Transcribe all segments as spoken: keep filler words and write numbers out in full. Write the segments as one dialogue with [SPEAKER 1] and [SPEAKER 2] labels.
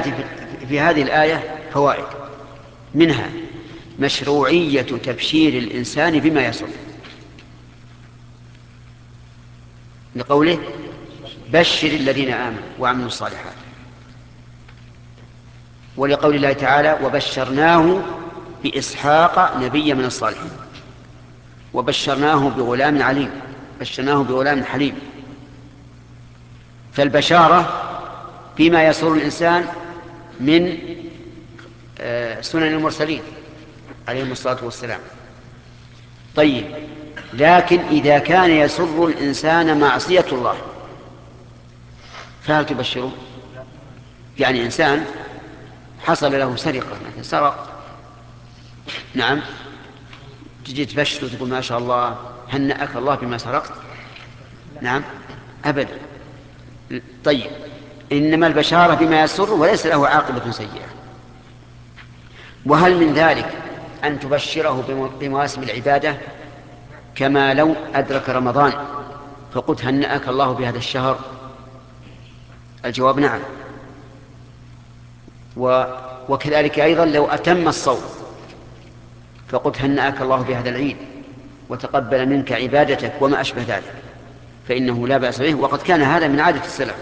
[SPEAKER 1] الآية في هذه الآية فوائد، منها مشروعية تبشير الإنسان بما يسر، لقوله بشر الذين آمنوا وعملوا الصالحات، ولقول الله تعالى وبشرناه بإسحاق نبيا من الصالحين، وبشرناه بغلام عليم، بشرناه بغلام حليم. فالبشارة بما يسر الإنسان من سنن المرسلين عليهم الصلاة والسلام. طيب، لكن إذا كان يسر الإنسان معصية الله فهل تبشره؟ يعني إنسان حصل له سرقة مثلا، سرق، نعم، تجي تبشر وتقول ما شاء الله هنأك الله بما سرقت؟ نعم، أبدا. طيب، إنما البشارة بما يسر وليس له عاقبة سيئة. وهل من ذلك أن تبشره بمواسم العبادة، كما لو أدرك رمضان فقلت هنأك الله بهذا الشهر؟ الجواب نعم. و... وكذلك أيضا لو أتم الصوم فقلت هنأك الله بهذا العيد وتقبل منك عبادتك وما أشبه ذلك، فإنه لا بأس به، وقد كان هذا من عادة السلف.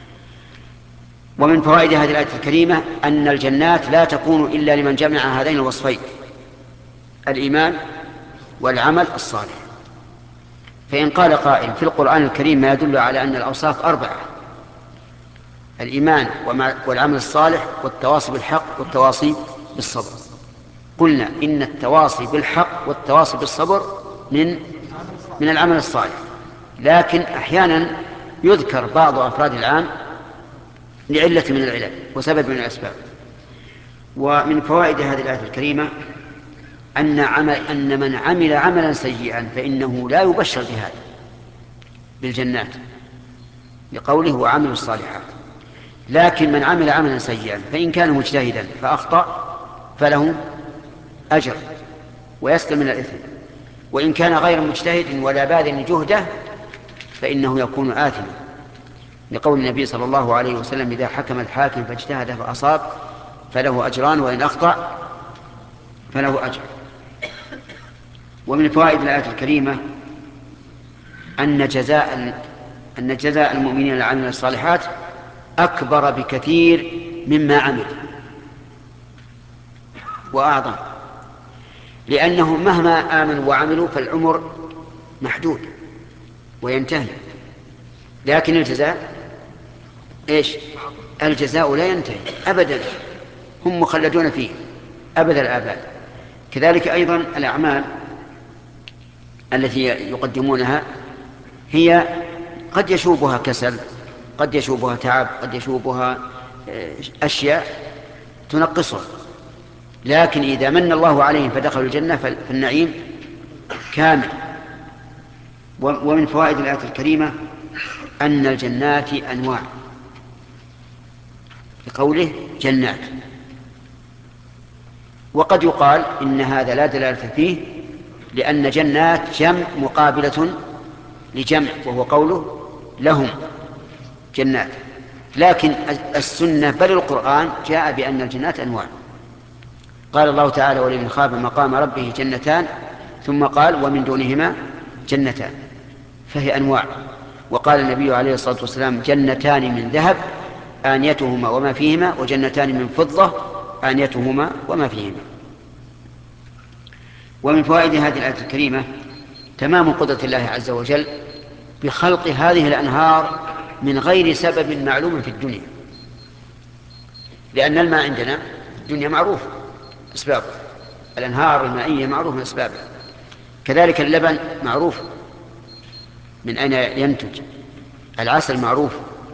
[SPEAKER 1] ومن فوائد هذه الآية الكريمة أن الجنات لا تكون إلا لمن جمع هذين الوصفين، الإيمان والعمل الصالح. فإن قال قائل في القرآن الكريم ما يدل على أن الأوصاف أربعة: الإيمان والعمل الصالح والتواصي بالحق والتواصي بالصبر، قلنا إن التواصي بالحق والتواصي بالصبر من من العمل الصالح، لكن أحيانا يذكر بعض أفراد العام لعلة من العلل وسبب من الأسباب. ومن فوائد هذه الآية الكريمة أن, عمل أن من عمل عملا سيئا فإنه لا يبشر بهذا بالجنات، لقوله وعملوا الصالحات. لكن من عمل عملا سيئا فإن كان مجتهدا فأخطأ فله أجر ويسلم من الإثم، وإن كان غير مجتهد ولا باذل جهده فإنه يكون آثما، لقول النبي صلى الله عليه وسلم إذا حكم الحاكم فاجتهد فأصاب فله أجران وإن أخطأ فله أجر. ومن فوائد الآية الكريمة أن جزاء أن جزاء المؤمنين العاملين الصالحات أكبر بكثير مما عمل وأعظم، لأنهم مهما آمنوا وعملوا فالعمر محدود وينتهي، لكن الجزاء إيش؟ الجزاء لا ينتهي أبدا، هم مخلدون فيه أبد الآباد. كذلك أيضا الأعمال التي يقدمونها هي قد يشوبها كسل، قد يشوبها تعب، قد يشوبها أشياء تنقصها، لكن إذا من الله عليهم فدخلوا الجنة فالنعيم كامل. ومن فوائد الآية الكريمة أن الجنات أنواع، لقوله جنات. وقد يقال إن هذا لا دلالة فيه، لأن جنات جمع مقابلة لجمع، وهو قوله لهم جنات، لكن السنة بل القرآن جاء بأن الجنات أنواع. قال الله تعالى ولمن خاف مقام ربه جنتان، ثم قال ومن دونهما جنتان، فهي أنواع. وقال النبي عليه الصلاة والسلام جنتان من ذهب آنيتهما وما فيهما، وجنتان من فضة آنيتهما وما فيهما. ومن فوائد هذه الآية الكريمة تمام قدرة الله عز وجل بخلق هذه الأنهار من غير سبب معلوم في الدنيا، لأن الماء عندنا في الدنيا معروف أسبابه، الأنهار المائية معروف من أسبابها، كذلك اللبن معروف من أين ينتج، العسل معروف،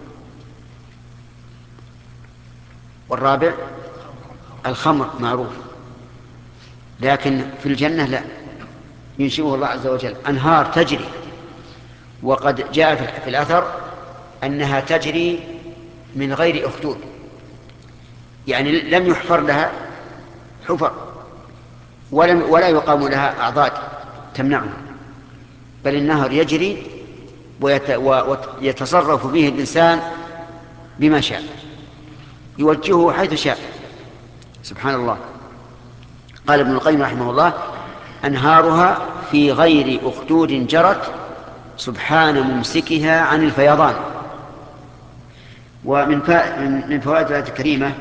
[SPEAKER 1] والرابع الخمر معروف. لكن في الجنة لا، ينشئه الله عز وجل أنهار تجري، وقد جاء في الأثر أنها تجري من غير أخدود، يعني لم يحفر لها حفر ولم ولا يقام لها أعضاد تمنعها، بل النهر يجري ويتصرف به الإنسان بما شاء. يوجهه حيث شاء. سبحان الله. قال ابن القيم رحمه الله: أنهارها في غير أخدود جرت، سبحان ممسكها عن الفيضان. ومن من فوائد الآية الكريمة